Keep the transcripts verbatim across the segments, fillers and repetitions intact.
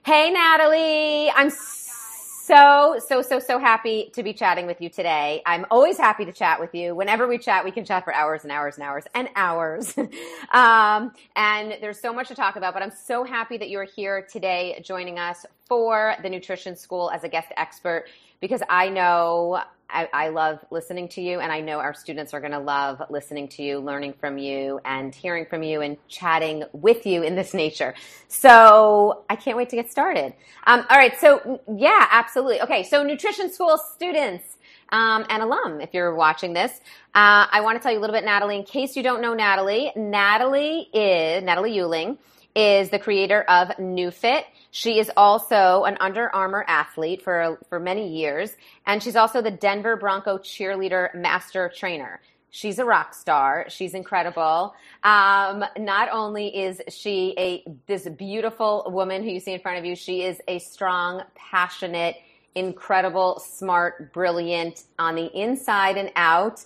Hey, Natalie. I'm so, so, so, so happy to be chatting with you today. I'm always happy to chat with you. Whenever we chat, we can chat for hours and hours and hours and hours. um, and there's so much to talk about, but I'm so happy that you're here today joining us for the Nutrition School as a guest expert, because I know I, I love listening to you, and I know our students are going to love listening to you, learning from you, and hearing from you, and chatting with you in this nature. So I can't wait to get started. Um, all right. So yeah, absolutely. Okay. So Nutrition School students um, and alum, if you're watching this, uh, I want to tell you a little bit, Natalie, in case you don't know Natalie. Natalie is Natalie Euling is the creator of NewFit. She is also an Under Armour athlete for for many years, and she's also the Denver Bronco cheerleader master trainer. She's a rock star. She's incredible. Um, not only is she a this beautiful woman who you see in front of you, she is a strong, passionate, incredible, smart, brilliant on the inside and out.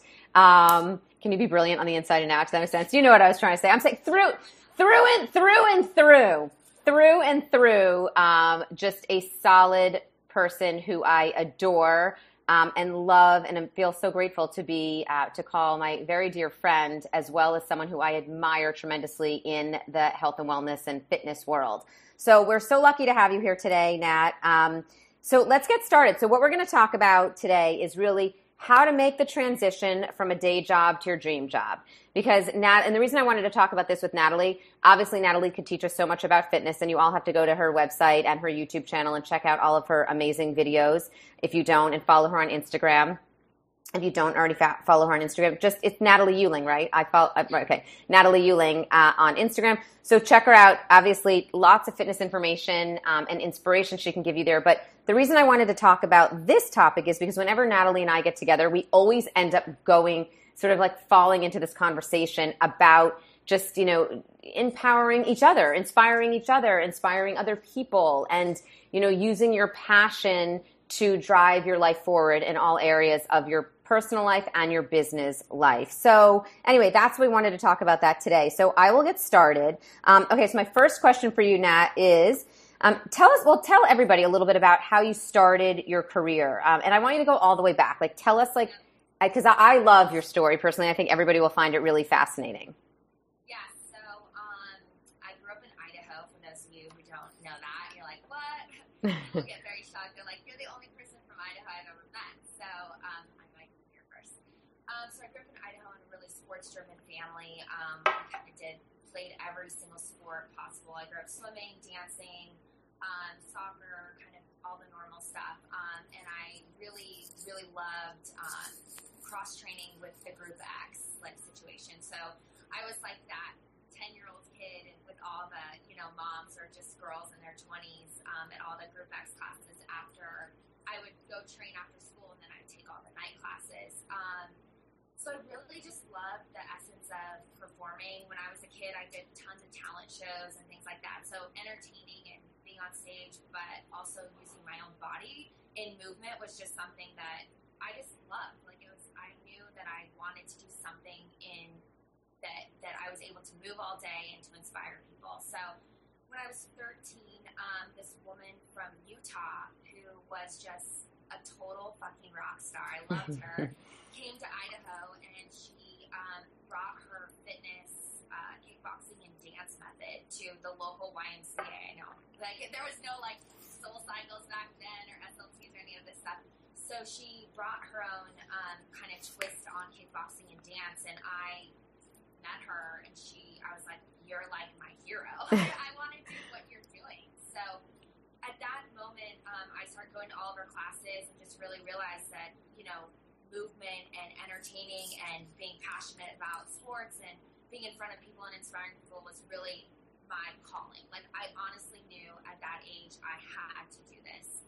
Um, can you be brilliant on the inside and out? Does that make sense? You know what I was trying to say. I'm saying through, through and through and through. Through and through, um, just a solid person who I adore um, and love, and feel so grateful to be uh, to call my very dear friend, as well as someone who I admire tremendously in the health and wellness and fitness world. So we're so lucky to have you here today, Nat. Um, so let's get started. So what we're going to talk about today is really how to make the transition from a day job to your dream job. Because Nat, and the reason I wanted to talk about this with Natalie, obviously Natalie could teach us so much about fitness, and you all have to go to her website and her YouTube channel and check out all of her amazing videos if you don't, and follow her on Instagram. If you don't already fa- follow her on Instagram, just it's Natalie Euling, right? I follow, uh, okay, Natalie Euling uh, on Instagram. So check her out. Obviously, lots of fitness information um, and inspiration she can give you there. But the reason I wanted to talk about this topic is because whenever Natalie and I get together, we always end up going sort of like falling into this conversation about just, you know, empowering each other, inspiring each other, inspiring other people, and, you know, using your passion to drive your life forward in all areas of your personal life and your business life. So anyway, that's what we wanted to talk about that today. So I will get started. Um, okay, so my first question for you, Nat, is um, tell us, well, tell everybody a little bit about how you started your career. Um, and I want you to go all the way back. Like, tell us, like, because I, I love your story personally. I think everybody will find it really fascinating. Yeah, so um, I grew up in Idaho. For those of you who don't know that, you're like, what? People get very shocked. They're like, you're the only person from Idaho I've ever met. So um, I might be here first. Um, so I grew up in Idaho in a really sports-driven family. Um, I kind of did, played every single sport possible. I grew up swimming, dancing, um, soccer, kind of all the normal stuff. Um, and I really, really loved um, cross-training with the Group X like situation. So I was like that ten-year-old kid with all the, you know, moms or just girls in their twenties um, at all the Group X classes after I would go train after school, and then I'd take all the night classes. Um, so I really just loved the essence of performing. When I was a kid, I did tons of talent shows and things like that. So entertaining and being on stage, but also using my own body in movement was just something that I just loved. Like, it was, I knew that I wanted to do something in that, that I was able to move all day and to inspire people. So when I was thirteen, um, this woman from Utah who was just a total fucking rock star, I loved her, came to Idaho, and she um, brought her fitness, uh, kickboxing and dance method to the local Y M C A. I know, like, there was no like Soul Cycles back then or S L Ts or any of this stuff. So she brought her own um, kind of twist on kickboxing and dance, and I met her, and she, I was like, you're like my hero. I want to do what you're doing. So at that moment, um, I started going to all of her classes and just really realized that, you know, movement and entertaining and being passionate about sports and being in front of people and inspiring people was really my calling. Like, I honestly knew at that age I had to do this.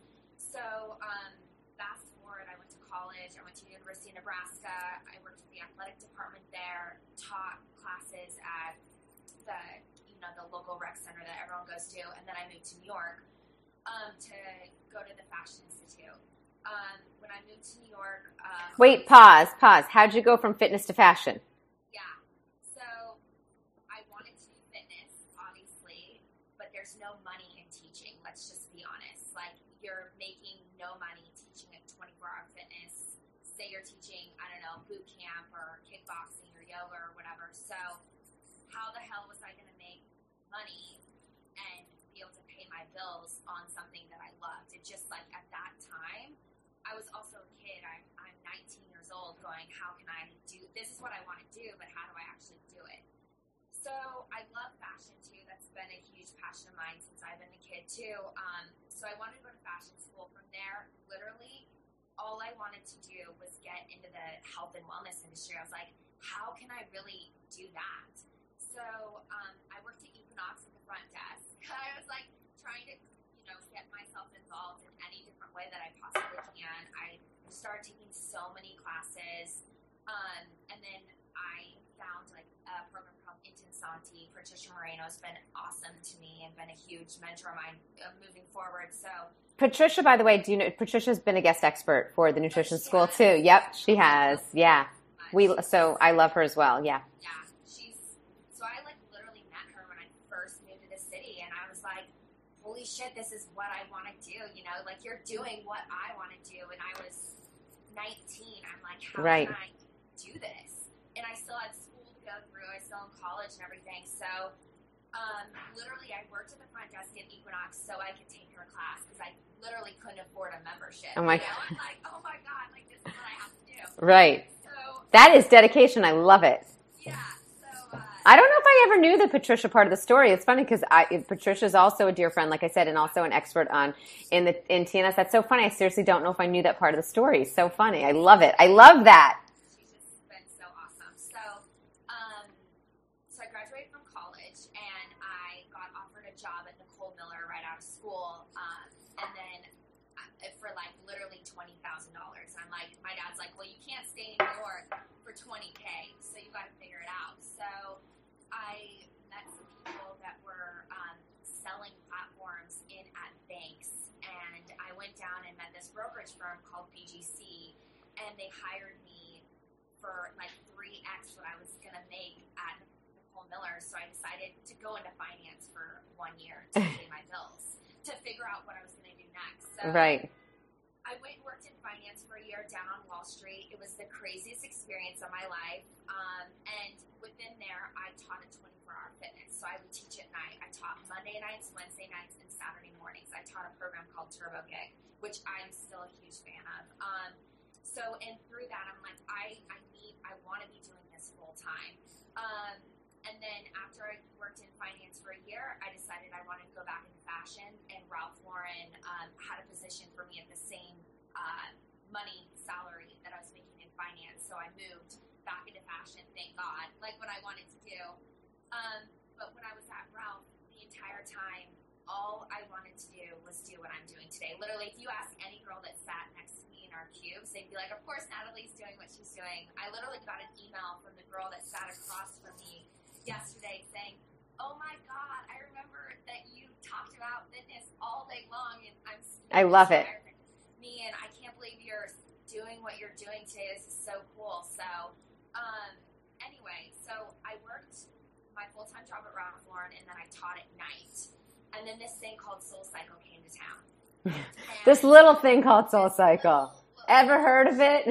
So um, fast forward, I went to college. I went to the University of Nebraska. I worked at the athletic department there, taught classes at the, you know, the local rec center that everyone goes to, and then I moved to New York um, to go to the Fashion Institute. Um, when I moved to New York... Um, Wait, pause, pause. How'd you go from fitness to fashion? Yeah. So I wanted to do fitness, obviously, but there there's no money in teaching. Let's just be honest. Like, you're making no money teaching at twenty-four hour fitness. Say you're teaching, I don't know, boot camp or kickboxing or yoga or whatever. So how the hell was I going to make money and be able to pay my bills on something that I loved? It just, like, at that time, I was also a kid. I'm, I'm nineteen years old going, how can I do, this is what I want to do, but how do I actually do it? So I love fashion too. That's been a huge passion of mine since I've been a kid too. Um, so I wanted to go to fashion school. From there, literally, all I wanted to do was get into the health and wellness industry. I was like, how can I really do that? So um, I worked at Equinox at the front desk. I was like trying to, you know, get myself involved in any different way that I possibly can. I started taking so many classes, um, and then I found like a program called Intensanti. Patricia Moreno has been awesome to me and been a huge mentor of mine uh, moving forward. So Patricia, by the way, do you know Patricia's been a guest expert for the nutrition she school has. too? Yep, she has. Yeah, we so I love her as well. Yeah. Yeah, she's so I like literally met her when I first moved to the city, and I was like, holy shit, this is what I want to do. You know, like, you're doing what I want to do, and I was nineteen. I'm like, how Right. can I do this? And I still had school to go through. I was still in college and everything. So, um, literally, I worked at the front desk at Equinox so I could take her class because I literally couldn't afford a membership. Oh my you know? I'm like, oh my God, like, this is what I have to do. Right. So, That is dedication. I love it. yeah. So, uh, I don't know if I ever knew the Patricia part of the story. It's funny because Patricia's also a dear friend, like I said, and also an expert on in the in T N S. That's so funny. I seriously don't know if I knew that part of the story. So funny. I love it. I love that. she's just been so awesome. So, um, so I graduated from college and I got offered a job at Nicole Miller right out of school, um, and then uh, for like literally twenty thousand dollars. And I'm like, my dad's like, well, you can't stay in New York for twenty k, so you got to figure it out. So I met some people that were um, selling platforms in at banks, and I went down and met this brokerage firm called B G C, and they hired me for like three x what I was gonna make at Nicole Miller. So I decided to go into finance for one year to pay my bills, to figure out what I was gonna do next. So Right. I went and worked in finance for a year down on Wall Street. It was the craziest experience of my life. Um, and within there, I taught at twenty-four hour fitness. So I would teach at night. I taught Monday nights, Wednesday nights, and Saturday mornings. I taught a program called Turbo Kick, which I'm still a huge fan of. Um, so, and through that, I'm like, I, I need, I want to be doing this full time. Um, and then after I worked in finance for a year, I decided I wanted to go back into fashion, and Ralph Lauren um, had a position for me at the same uh, money salary that I was making in finance. So I moved back into fashion, thank God, like what I wanted to do. Um, but when I was at Ralph, the entire time, all I wanted to do was do what I'm doing today. Literally, if you ask any girl that sat next to me in our cubes, they'd be like, of course Natalie's doing what she's doing. I literally got an email from the girl that sat across from me yesterday saying, oh my God, I remember that you talked about fitness all day long, and I'm I love it. me, and I can't believe you're doing what you're doing today. This is so cool. So, um, anyway, so I worked my full-time job at Ralph Lauren, and then I taught at night. And then this thing called Soul Cycle came to town. This little thing called Soul Cycle. Ever heard of it?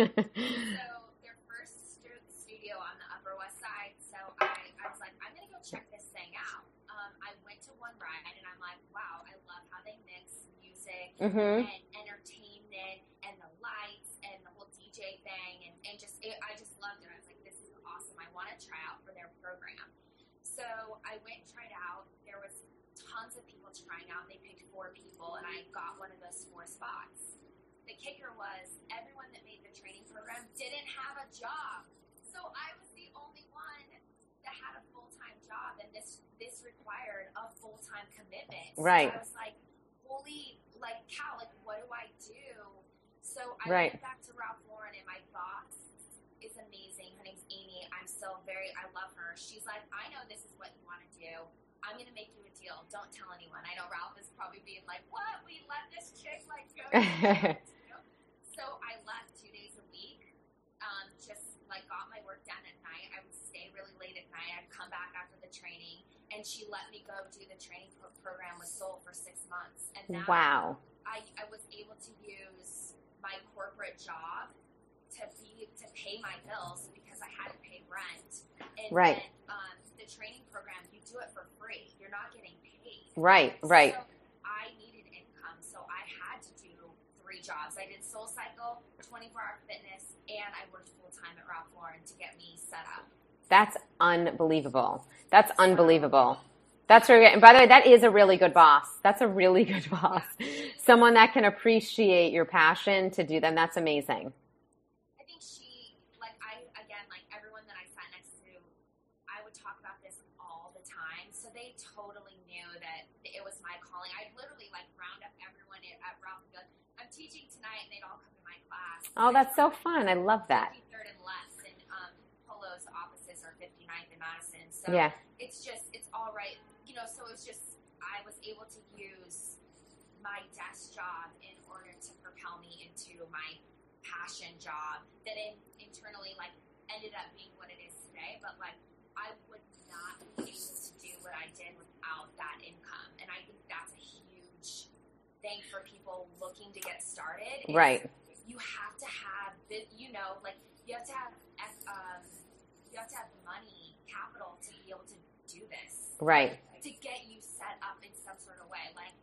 So their first stu- studio on the Upper West Side. So I, I was like, I'm gonna go check this thing out. Um, I went to one ride, and I'm like, wow, I love how they mix music Mhm. and entertainment and the lights and the whole D J thing, and, and just it, I just loved it. I was like, this is awesome. I want to try out for their program. So I went and tried out. There was tons of people trying out. They picked four people, and I got one of those four spots. The kicker was everyone that made the training program didn't have a job. So I was the only one that had a full-time job, and this this required a full-time commitment. Right. So I was like, holy, like, cow, like, what do I do? So I Right. went back to Ralph Lauren, and my boss is amazing. Her name's Amy. I'm still very, I love her. She's like, I know this is what you want to do. I'm going to make you a deal. Don't tell anyone. I know Ralph is probably being like, what? We let this chick, like, go. So I left two days a week, um, just like got my work done at night. I would stay really late at night. I'd come back after the training, and she let me go do the training pro- program with Soul for six months. And now wow. I, I was able to use my corporate job to be to pay my bills because I had to pay rent. And right. then um, the training program, you do it for free. You're not getting paid. Right, right. So I needed income, so I had to do three jobs. I did Soul Cycle, twenty-four hour fitness, and I worked full time at Ralph Lauren to get me set up. That's unbelievable. That's unbelievable. That's really good. And by the way, that is a really good boss. That's a really good boss. Someone that can appreciate your passion to do them. That's amazing. I think she, like I, again, like everyone that I sat next to, I would talk about this all the time. So they totally knew that it was my calling. I'd literally like round up everyone at Ralph and be like, I'm teaching tonight, and they'd all come to my class. Oh, that's so fun. I love that. fifty-third and less, and um, Polo's offices are fifty-ninth in Madison. So yeah. it's just, it's all right. You know, so it's just, I was able to use my desk job in order to propel me into my passion job that in, internally, like, ended up being what it is today. But, like, I would not be able to do what I did without that income. And I think that's a huge thing for people looking to get started. Right. You have to have, the, you know, like, you have to have, um, you have to have money, capital to be able to do this. Right. To get you set up in some sort of way. Like,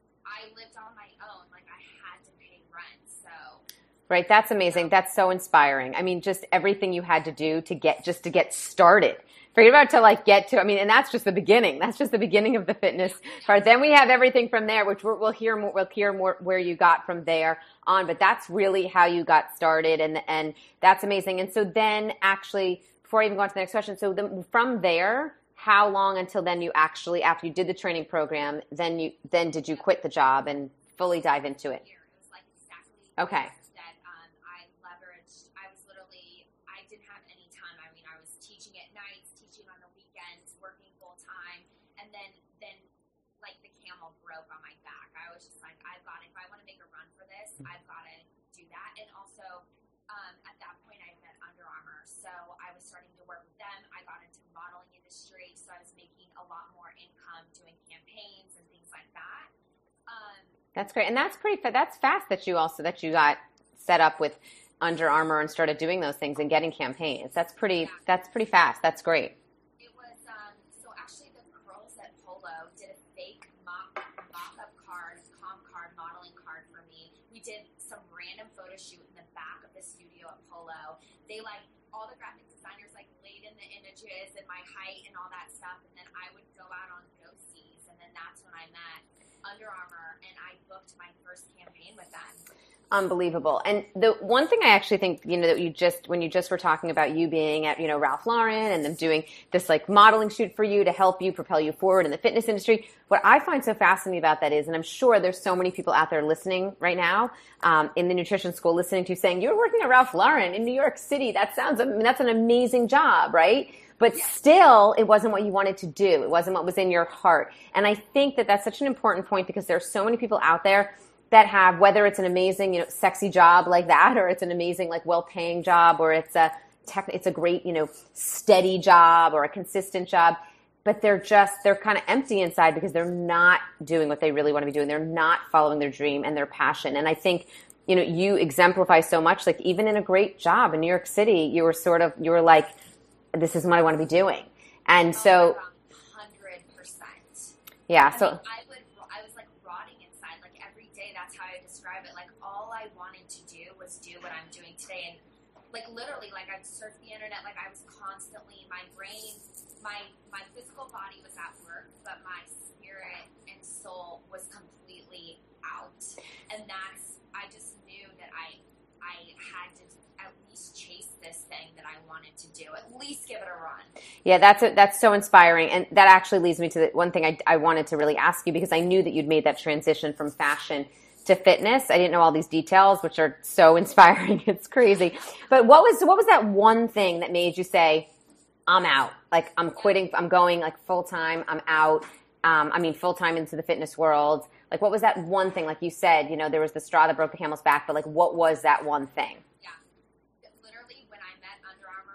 I lived on my own. Like, I had to pay rent, so. Right, that's amazing. That's so inspiring. I mean, just everything you had to do to get, just to get started. Forget about to like get to, I mean, and that's just the beginning. That's just the beginning of the fitness part. Then we have everything from there, which we're, we'll hear more, we'll hear more where you got from there on, but that's really how you got started, and, and that's amazing. And so then actually, before I even go on to the next question, so then from there, how long until then you actually, after you did the training program, then you then did you quit the job and fully dive into it? It was like exactly okay. that um, I leveraged. I was literally, I didn't have any time. I mean, I was teaching at nights, teaching on the weekends, working full time, and then then like the camel broke on my back. I was just like, I've got it. If I want to make a run for this, I've got to do that. And also, um, at that point, I met Under Armour, so I was starting to work with them. I got into the modeling industry, so I was making a lot more income doing campaigns and things like that. Um, that's great, and that's pretty. That's fast that you also that you got set up with Under Armour and started doing those things and getting campaigns. That's pretty. Yeah. That's pretty fast. That's great. It was um, so actually the girls at Polo did a fake mock mock-up card, comp card, modeling card for me. We did some random photo shoot in the back of the studio at Polo. They like all the graphic designers like laid in the images and my height and all that stuff, and then I would go out on go-sees, and then that's when I met Under Armour, and I booked my first campaign with them. Unbelievable. And the one thing I actually think, you know, that you just, when you just were talking about you being at, you know, Ralph Lauren and them doing this like modeling shoot for you to help you propel you forward in the fitness industry, what I find so fascinating about that is, and I'm sure there's so many people out there listening right now um, in the nutrition school listening to you saying, you're working at Ralph Lauren in New York City. That sounds, I mean, that's an amazing job, right? But yeah. Still, it wasn't what you wanted to do. It wasn't what was in your heart. And I think that that's such an important point because there are so many people out there that have, whether it's an amazing, you know, sexy job like that, or it's an amazing, like, well-paying job, or it's a tech, it's a great, you know, steady job or a consistent job, but they're just, they're kind of empty inside because they're not doing what they really want to be doing. They're not following their dream and their passion. And I think, you know, you exemplify so much, like even in a great job in New York City, you were sort of, you were like, this is what I want to be doing. And so, one hundred percent. Yeah. I So mean, I would, I was like rotting inside, like every day. That's how I describe it. Like all I wanted to do was do what I'm doing today. And like literally, like I'd surf the internet. Like I was constantly, my brain, my, my physical body was at work, but my spirit and soul was completely out. And that's, I just knew that I, I had to at least chase this thing that I wanted to do, at least give it a run. Yeah, that's a, that's so inspiring. And that actually leads me to the one thing I, I wanted to really ask you, because I knew that you'd made that transition from fashion to fitness. I didn't know all these details, which are so inspiring. It's crazy. But what was, what was that one thing that made you say, I'm out, like I'm quitting, I'm going like full time, I'm out. Um, I mean, full time into the fitness world. Like, what was that one thing? Like you said, you know, there was the straw that broke the camel's back, but like, what was that one thing? Yeah. Literally, when I met Under Armour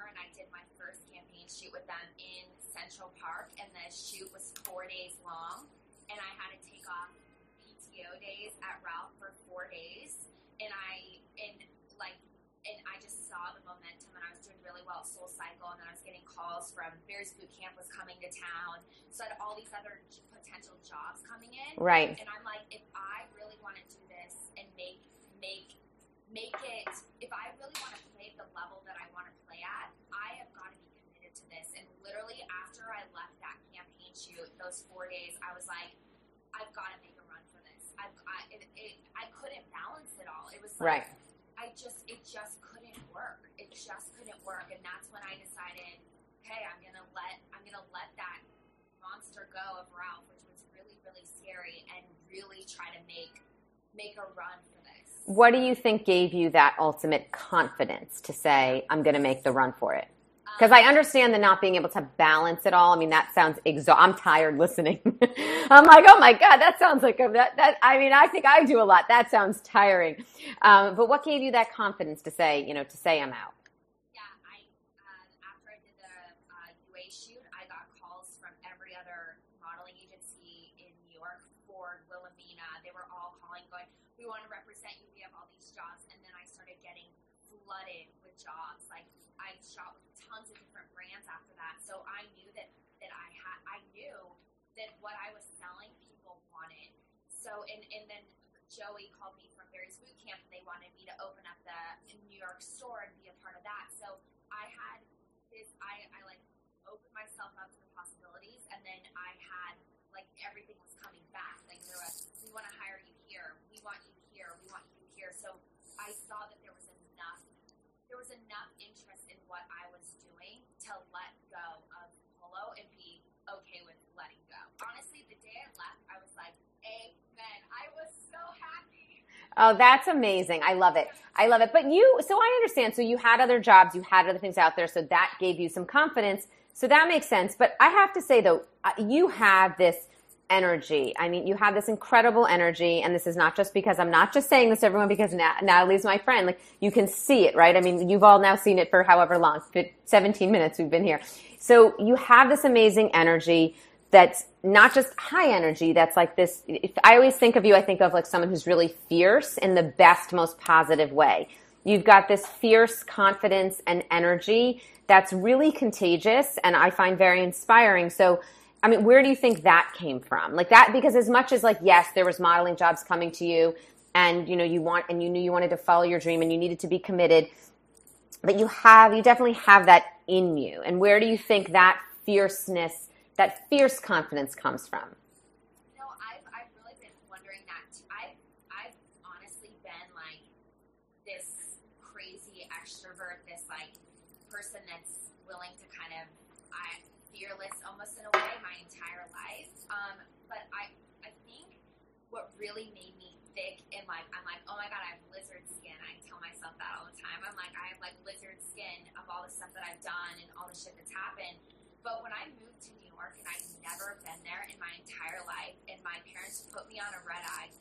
off P T O days at Ralph for four days, and I and like and I just saw the momentum, and I was doing really well at Soul Cycle, and then I was getting calls from Bears Boot Camp was coming to town, so I had all these other j- potential jobs coming in, right? And I'm like, if I really want to do this and make make make it, if I really want to play at the level that I want to play at, I have got to be committed to this. And literally after I left that campaign shoot, those four days, I was like, I've got to make a run for this. I've, I, it, it, I couldn't balance it all. It was like, right. I just, it just couldn't work. It just couldn't work. And that's when I decided, hey, I'm going to let, I'm going to let that monster go of Ralph, which was really, really scary, and really try to make, make a run for this. What do you think gave you that ultimate confidence to say, I'm going to make the run for it? Because I understand the not being able to balance it all. I mean, that sounds exhausting. I'm tired listening. I'm like, oh my God, that sounds like a, that, that, I mean, I think I do a lot. That sounds tiring. Um, but what gave you that confidence to say, you know, to say I'm out? Yeah, I, uh, after I did the uh, U A shoot, I got calls from every other modeling agency in New York, Ford, Wilhelmina. They were all calling, going, we want to represent you. We have all these jobs. And then I started getting flooded with jobs. Like, I shot with tons of different brands after that. So I knew that, that I had, I knew that what I was selling, people wanted. So, and, and then Joey called me from Barry's Boot Camp, and they wanted me to open up the New York store and be a part of that. So I had this, I, I like opened myself up to the possibilities, and then I had, like, everything was coming back. Like, there was, we want to hire you here. We want you here. We want you here. So I saw that there was enough, there was enough interest in what I was doing to let go of polo and be okay with letting go. Honestly, the day I left, I was like, amen. I was so happy. Oh, that's amazing. I love it. I love it. But you, so I understand. So you had other jobs, you had other things out there. So that gave you some confidence. So that makes sense. But I have to say though, you have this energy. I mean, you have this incredible energy, and this is not just because I'm not just saying this to everyone because Nat- Natalie's my friend. Like, you can see it, right? I mean, you've all now seen it for however long, seventeen minutes we've been here. So you have this amazing energy that's not just high energy. That's like this. If I always think of you, I think of like someone who's really fierce in the best, most positive way. You've got this fierce confidence and energy that's really contagious, and I find very inspiring. So I mean, where do you think that came from? Like that, because as much as like, yes, there was modeling jobs coming to you, and, you know, you want, and you knew you wanted to follow your dream and you needed to be committed, but you have, you definitely have that in you. And where do you think that fierceness, that fierce confidence comes from? You know, I've, I've really been wondering that too. I've, I've honestly been like this crazy extrovert, this like person that's willing to kind of, I, fearless almost in a way my entire life. Um, but I I think what really made me thick and like, I'm like, oh my God, I have lizard skin. I tell myself that all the time. I'm like, I have like lizard skin of all the stuff that I've done and all the shit that's happened. But when I moved to New York, and I've never been there in my entire life, and my parents put me on a red-eye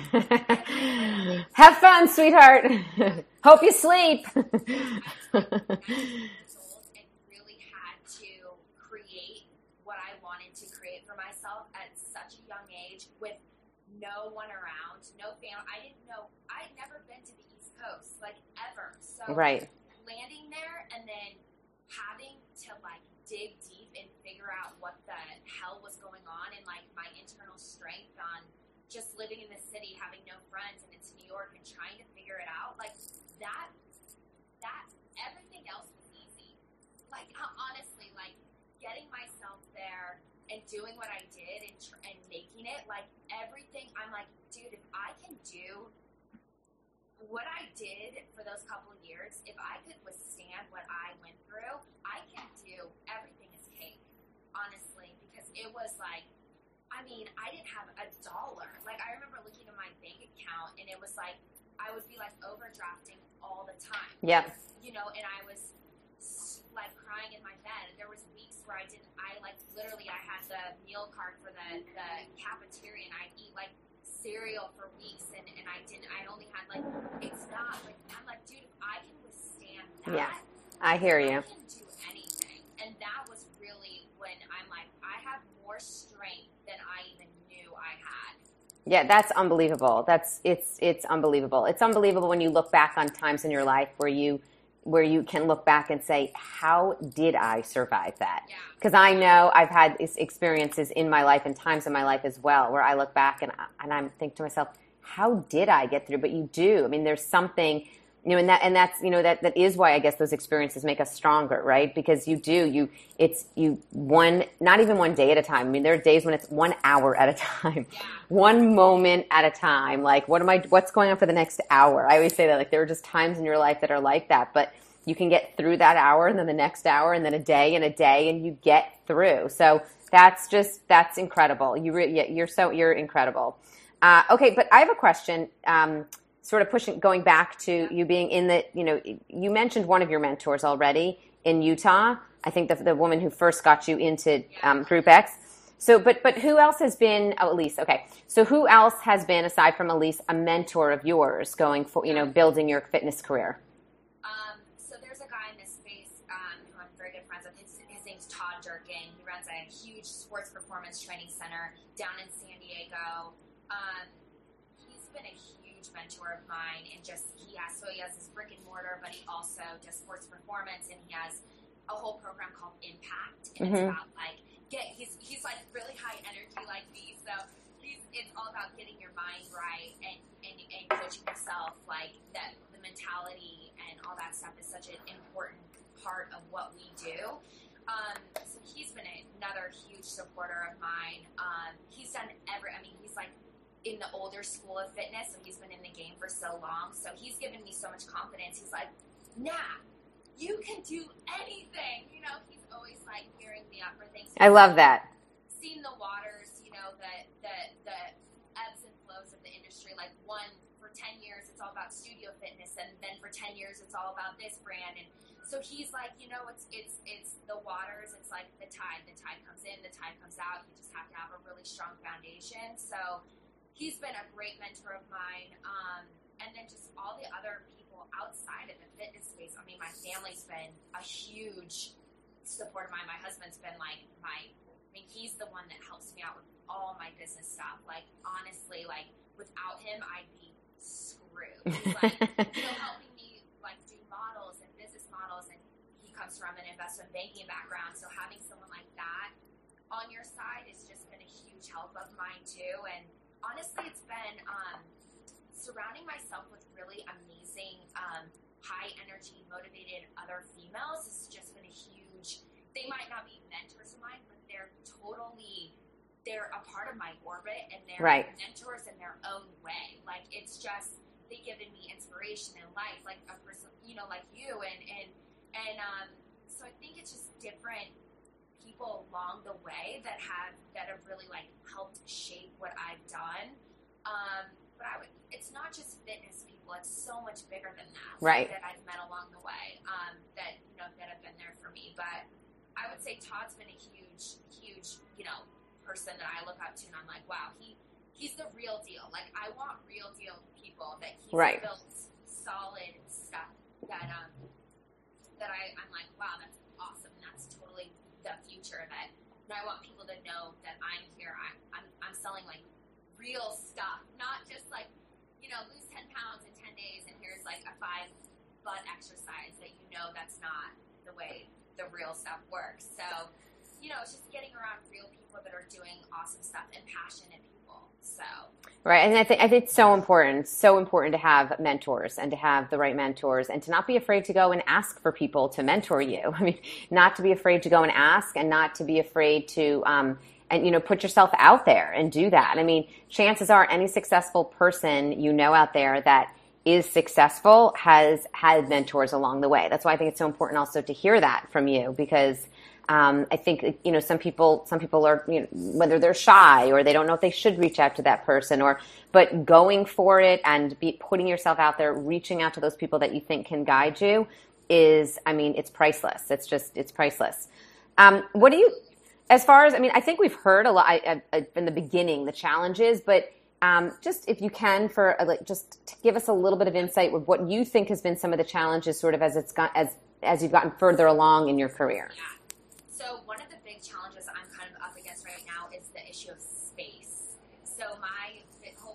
plane. Have fun, sweetheart. Hope you sleep. Myself at such a young age with no one around, no family. I didn't know, I'd never been to the East Coast, like ever. So right. Landing there and then having to like dig deep and figure out what the hell was going on, and like my internal strength on just living in the city, having no friends, and it's New York and trying to figure it out. Like that, that, everything else was easy. Like honestly, like getting myself there and doing what I did and, tr- and making it, like everything, I'm like, dude, if I can do what I did for those couple of years, if I could withstand what I went through, I can do everything is cake, honestly, because it was like, I mean, I didn't have a dollar. Like, I remember looking at my bank account, and it was like, I would be like overdrafting all the time. Yeah. You know, and I was like crying in my bed. There was weeks where I didn't, I like literally, I had the meal card for the, the cafeteria, and I'd eat like cereal for weeks, and, and I didn't, I only had like, it's not like, I'm like, dude, if I can withstand that, yeah, I hear you. I can do anything. And that was really when I'm like, I have more strength than I even knew I had. Yeah, that's unbelievable. That's it's it's unbelievable. It's unbelievable when you look back on times in your life where you where you can look back and say, how did I survive that? Because I know I've had these experiences in my life and times in my life as well where I look back and and I think to myself, how did I get through? But you do. I mean, there's something, you know, and that and that's, you know, that that is why I guess those experiences make us stronger, right? Because you do, you it's you one not even one day at a time. I mean, there are days when it's one hour at a time, Yeah. one moment at a time. Like, what am I? What's going on for the next hour? I always say that. Like, there are just times in your life that are like that, but you can get through that hour, and then the next hour, and then a day, and a day, and you get through. So that's just that's incredible. You re, you're so you're incredible. Uh, okay, but I have a question. Um, sort of pushing, going back to you being in the, you know, you mentioned one of your mentors already in Utah. I think the, the woman who first got you into um, Group X. So, but but who else has been, oh, Elise, okay. So who else has been, aside from Elise, a mentor of yours going for, you know, building your fitness career? Um, so there's a guy in this space um, who I'm very good friends with. His, his name's Todd Durkin. He runs a huge sports performance training center down in San Diego. Um, he's been a huge mentor of mine, and just he has so he has his brick and mortar, but he also does sports performance, and he has a whole program called Impact, and mm-hmm. it's about like get he's he's like really high energy like me, so he's it's all about getting your mind right and and, and coaching yourself, like that the mentality and all that stuff is such an important part of what we do. Um, so he's been another huge supporter of mine. Um, he's done every I mean he's like in the older school of fitness, and he's been in the game for so long. So he's given me so much confidence. He's like, nah, you can do anything. You know, he's always like gearing me up for things. I love that. Seen the waters, you know, the, the, the ebbs and flows of the industry. Like one, for ten years, it's all about studio fitness. And then for ten years, it's all about this brand. And so he's like, you know, it's, it's, it's the waters. It's like the tide, the tide comes in, the tide comes out. You just have to have a really strong foundation. So he's been a great mentor of mine. Um, and then just all the other people outside of the fitness space. I mean, my family's been a huge support of mine. My husband's been like my, I mean, he's the one that helps me out with all my business stuff. Like, honestly, like, without him, I'd be screwed. He's like, you know, helping me, like, do models and business models. And he comes from an investment banking background. So having someone like that on your side has just been a huge help of mine, too. And honestly, it's been um, surrounding myself with really amazing, um, high-energy, motivated other females has just been a huge, they might not be mentors of mine, but they're totally, they're a part of my orbit, and they're right. mentors in their own way. Like, it's just, they've given me inspiration in life, like a person, you know, like you, and, and, and um, so I think it's just different people along the way that have that have really like helped shape what I've done. Um, but I would, it's not just fitness people; it's so much bigger than that. Right. That I've met along the way. Um, that you know that have been there for me. But I would say Todd's been a huge, huge, you know, person that I look up to, and I'm like, wow, he he's the real deal. Like, I want real deal people that he's right. built solid stuff that um that I I'm like, wow, that's awesome, and that's totally the future of it. And I want people to know that I'm here. I, I'm I'm selling like real stuff, not just like, you know, lose ten pounds in ten days and here's like a five butt exercise that you know that's not the way the real stuff works. So, you know, it's just getting around real people that are doing awesome stuff and passionate people. So right, and I think I think it's so important, so important to have mentors and to have the right mentors and to not be afraid to go and ask for people to mentor you. I mean, not to be afraid to go and ask, and not to be afraid to, um, and you know, put yourself out there and do that. I mean, chances are any successful person you know out there that is successful has had mentors along the way. That's why I think it's so important also to hear that from you, because Um, I think, you know, some people, some people are, you know, whether they're shy or they don't know if they should reach out to that person, or, but going for it and be putting yourself out there, reaching out to those people that you think can guide you is, I mean, it's priceless. It's just, it's priceless. Um, what do you, as far as, I mean, I think we've heard a lot I, I, in the beginning, the challenges, but um, just if you can for, uh, like, just to give us a little bit of insight with what you think has been some of the challenges sort of as it's got, as, as you've gotten further along in your career. Yeah. So one of the big challenges I'm kind of up against right now is the issue of space. So my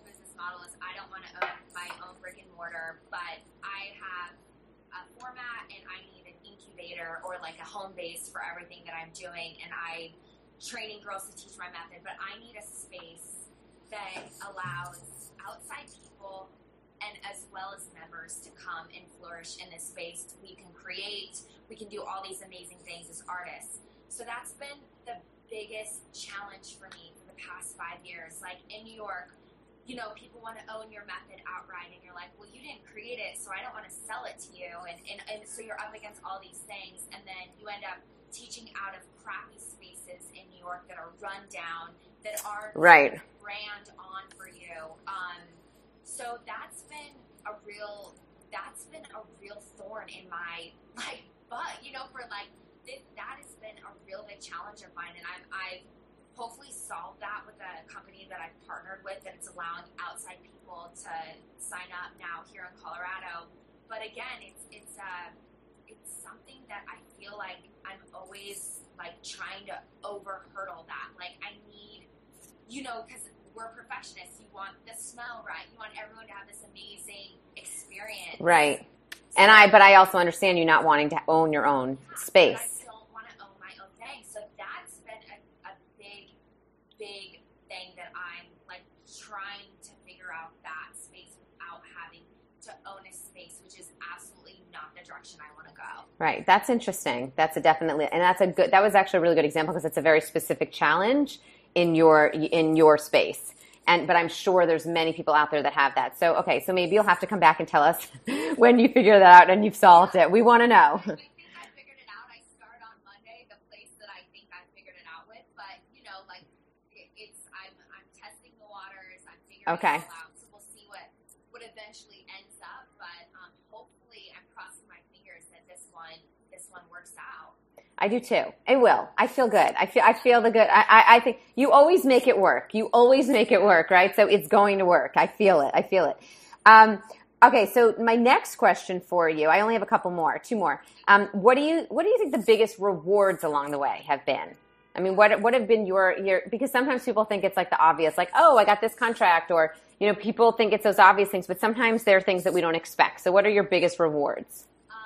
mortar, but I have a format and I need an incubator or like a home base for everything that I'm doing. And I training girls to teach my method, but I need a space that allows outside people and as well as members to come and flourish in this space. We can create, we can do all these amazing things as artists. So that's been the biggest challenge for me for the past five years. Like in New York, you know, people want to own your method outright, and you're like, well, you didn't create it, so I don't want to sell it to you. And, and, and so you're up against all these things, and then you end up teaching out of crappy spaces in New York that are run down, that aren't right. brand on for you. Um, so that's been a real, that's been a real thorn in my like butt, you know, for like, it, that has been a real big challenge of mine, and I'm, I've hopefully solved that with a company that I've partnered with, that it's allowing outside people to sign up now here in Colorado. But again, it's it's uh, it's something that I feel like I'm always like trying to over hurdle that. Like I need, you know, because we're perfectionists. You want the smell right. You want everyone to have this amazing experience. Right. And I, but I also understand you not wanting to own your own space. I don't want to own my own thing. So that's been a, a big, big thing that I'm like trying to figure out that space without having to own a space, which is absolutely not the direction I want to go. Right. That's interesting. That's a definitely, and that's a good, that was actually a really good example because it's a very specific challenge in your, in your space. And, but I'm sure there's many people out there that have that. So, okay, so maybe you'll have to come back and tell us when you figure that out and you've solved it. We want to know. I think I figured it out. I start on Monday, the place that I think I figured it out with. But, you know, like, it, it's, I'm, I'm testing the waters. I'm figuring okay. it all out. So we'll see what, what eventually ends up. But um, hopefully I'm crossing my fingers that this one, this one works out. I do too. It will. I feel good. I feel, I feel the good. I, I, I think you always make it work. You always make it work, right? So it's going to work. I feel it. I feel it. Um, okay. So my next question for you, I only have a couple more, two more. Um, what do you, what do you think the biggest rewards along the way have been? I mean, what, what have been your, your, because sometimes people think it's like the obvious, like, oh, I got this contract, or, you know, people think it's those obvious things, but sometimes there are things that we don't expect. So what are your biggest rewards?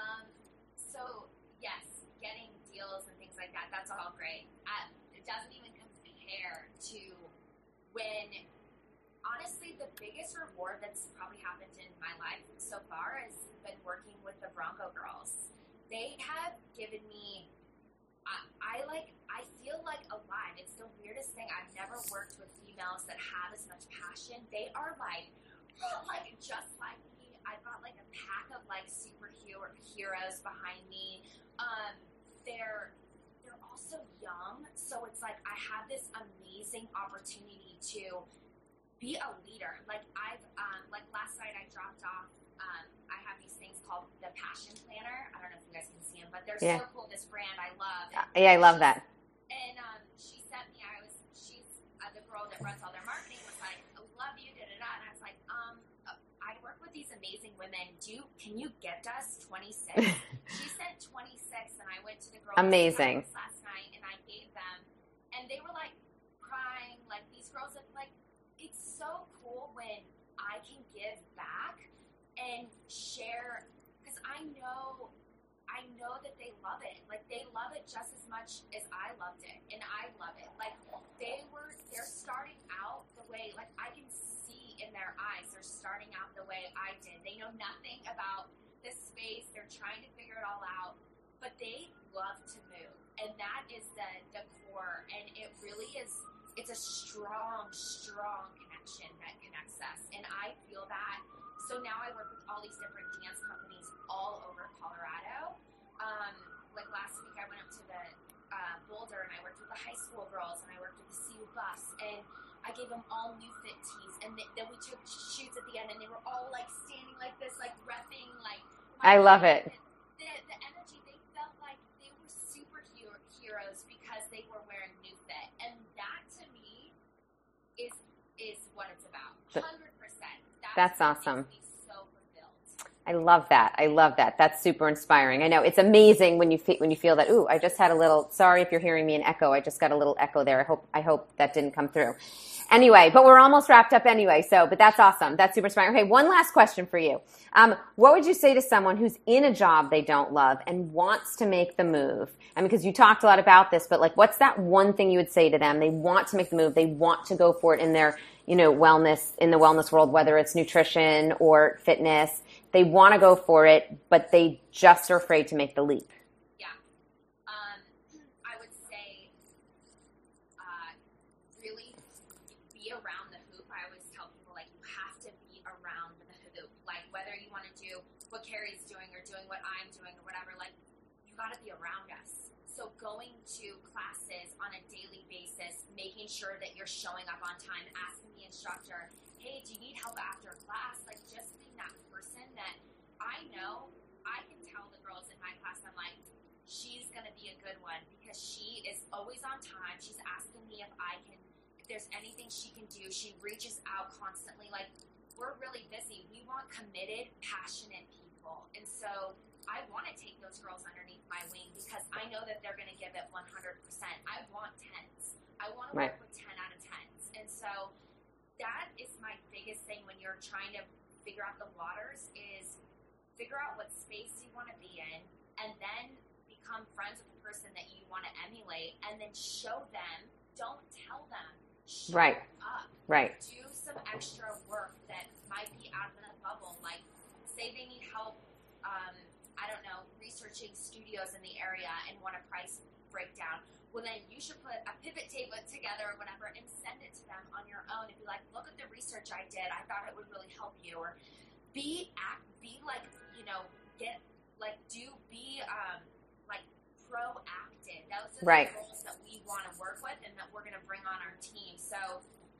Reward that's probably happened in my life so far has been working with the Bronco girls. They have given me, I, I like, I feel like alive. It's the weirdest thing. I've never worked with females that have as much passion. They are like, like just like me. I've got like a pack of like superhero heroes behind me. Um, they're they're also young, so it's like I have this amazing opportunity to be a leader. Like I've, um, like last night I dropped off, um, I have these things called the Passion Planner. I don't know if you guys can see them, but they're yeah. so cool. This brand I love. And yeah, I love that. And um, she sent me, I was, she's uh, the girl that runs all their marketing was like, I love you, da da da. And I was like, um, uh, I work with these amazing women. Do you, can you get us twenty-six? She sent twenty-six, and I went to the girls' amazing last night, and I gave them, and they were like crying, like these girls have like, it's so cool when I can give back and share, because I know, I know that they love it. Like they love it just as much as I loved it, and I love it. Like they were, they're starting out the way, like I can see in their eyes, they're starting out the way I did. They know nothing about this space. They're trying to figure it all out, but they love to move, and that is the the core. And it really is. It's a strong, strong connection that connects us. And I feel that. So now I work with all these different dance companies all over Colorado. Um, like last week I went up to the uh, Boulder, and I worked with the high school girls, and I worked with the C U bus, and I gave them all new fit tees. And th- then we took shoots at the end, and they were all like standing like this, like repping. Like I love it. The, the energy, they felt like they were superheroes because they were wearing new fit. And that to me is is what it's about. one hundred percent. That's, That's awesome. Makes me so fulfilled. I love that. I love that. That's super inspiring. I know it's amazing when you fe- when you feel that. Ooh, I just had a little. Sorry if you're hearing me an echo. I just got a little echo there. I hope I hope that didn't come through. Anyway, but we're almost wrapped up anyway. So, but that's awesome. That's super smart. Okay, one last question for you. Um, what would you say to someone who's in a job they don't love and wants to make the move? I mean, because you talked a lot about this, but like, what's that one thing you would say to them? They want to make the move. They want to go for it in their, you know, wellness, in the wellness world, whether it's nutrition or fitness. They want to go for it, but they just are afraid to make the leap. Yeah. Um, I would say uh, really be around the hoop. I always tell people, like, you have to be around the hoop. Like, whether you want to do what Carrie's doing or doing what I'm doing or whatever, like, you got to be around us. So going to classes on a daily basis, making sure that you're showing up on time, asking the instructor, hey, do you need help after class? Like, just being that person that I know, I can tell the girls in my class, I'm like, she's going to be a good one because she is always on time. She's asking me if I can, if there's anything she can do. She reaches out constantly. Like, we're really busy. We want committed, passionate people. And so I want to take those girls underneath my wing because I know that they're going to give it one hundred percent. I want tens. I want to Right. work with ten out of tens. And so that is my biggest thing when you're trying to figure out the waters is figure out what space you want to be in and then become friends with the person that you want to emulate and then show them, don't tell them, show Right. up. Right. Do some extra work that might be out of the bubble. Like, say they need help, um, I don't know, researching studios in the area and want a price breakdown. Well, then you should put a pivot table together or whatever and send it to them on your own and be like, look at the research I did. I thought it would really help you. Or be act, be like, you know, get, like, do, be, um, like, proactive. Those are Right. the roles that we want to work with and that we're going to bring on our team. So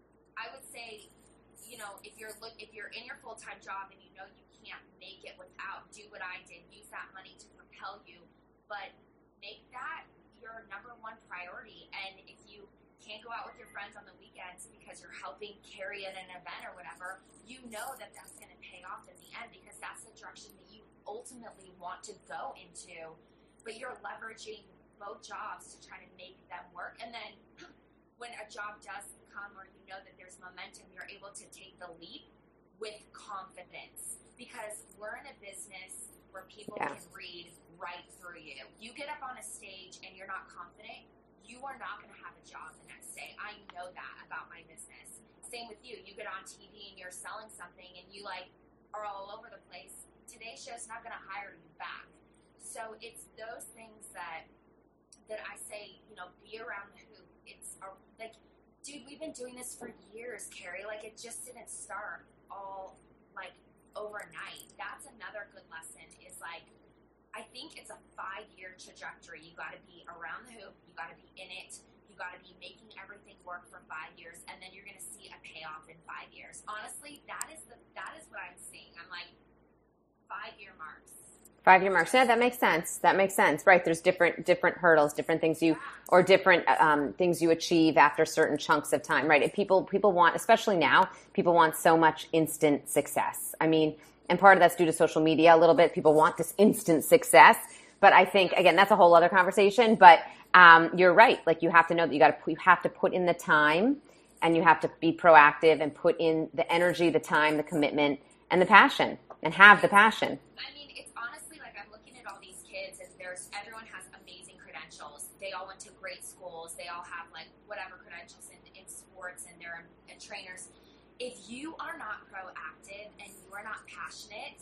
I would say, you know, if you're look, if you're in your full-time job and you know you can't make it without, do what I did, use that money to propel you, but make that your number one priority. And if you can't go out with your friends on the weekends because you're helping carry at an event or whatever, you know that that's going to pay off in the end because that's the direction that you ultimately want to go into. But you're leveraging both jobs to try to make them work. And then when a job does come or you know that there's momentum, you're able to take the leap with confidence because we're in a business where people Yeah. can read right through you. You get up on a stage and you're not confident, you are not going to have a job the next day. I know that about my business. Same with you. You get on T V and you're selling something and you like are all over the place. Today's show's not going to hire you back. So it's those things that that I say, you know, be around the hoop. It's a, like, dude, we've been doing this for years, Carrie. Like, it just didn't start all like overnight. That's another good lesson is like, I think it's a five-year trajectory. You got to be around the hoop. You got to be in it. You got to be making everything work for five years, and then you're going to see a payoff in five years. Honestly, that is the that is what I'm seeing. I'm like five-year marks. Five-year marks. Yeah, that makes sense. That makes sense. Right. There's different different hurdles, different things you or different um, things you achieve after certain chunks of time. Right. And people people want, especially now, people want so much instant success. I mean, and part of that's due to social media a little bit. People want this instant success. But I think, again, that's a whole other conversation. But um, you're right. Like, you have to know that you got to you have to put in the time and you have to be proactive and put in the energy, the time, the commitment, and the passion, and have the passion. I mean, it's honestly like I'm looking at all these kids, and there's everyone has amazing credentials. They all went to great schools. They all have like whatever credentials in, in sports, and they're and trainers. If you are not proactive and you are not passionate,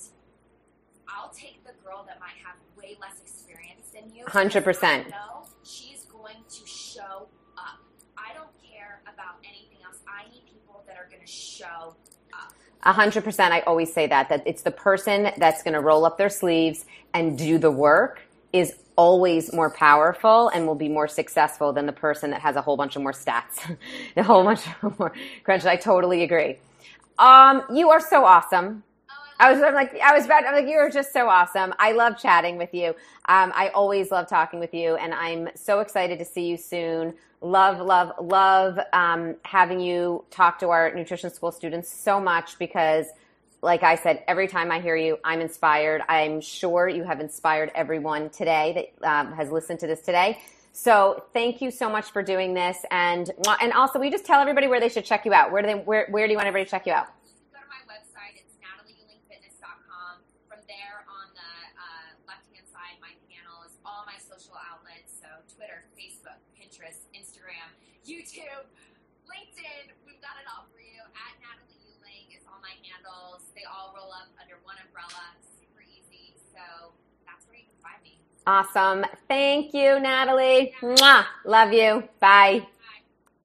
I'll take the girl that might have way less experience than you. one hundred percent. I know she's going to show up. I don't care about anything else. I need people that are going to show up. A hundred percent. I always say that, that it's the person that's going to roll up their sleeves and do the work is always more powerful and will be more successful than the person that has a whole bunch of more stats, a whole bunch of more credentials. I totally agree. Um, you are so awesome. I was I'm like, I was about, I'm like, you are just so awesome. I love chatting with you. Um, I always love talking with you, and I'm so excited to see you soon. Love, love, love um, having you talk to our nutrition school students so much because, like I said, every time I hear you, I'm inspired. I'm sure you have inspired everyone today that um, has listened to this today. So thank you so much for doing this. And and also, we just tell everybody where they should check you out. Where do they where where do you want everybody to check you out? Go to my website. It's natalie euling fitness dot com. From there, on the uh, left-hand side, my panel is all my social outlets. So Twitter, Facebook, Pinterest, Instagram, YouTube, LinkedIn. We've got it all for you. At Natalie Euling is all my handles. They all roll up under one umbrella. Super easy. So that's where you can find me. Awesome. Thank you, Natalie. Mwah. Love you. Bye.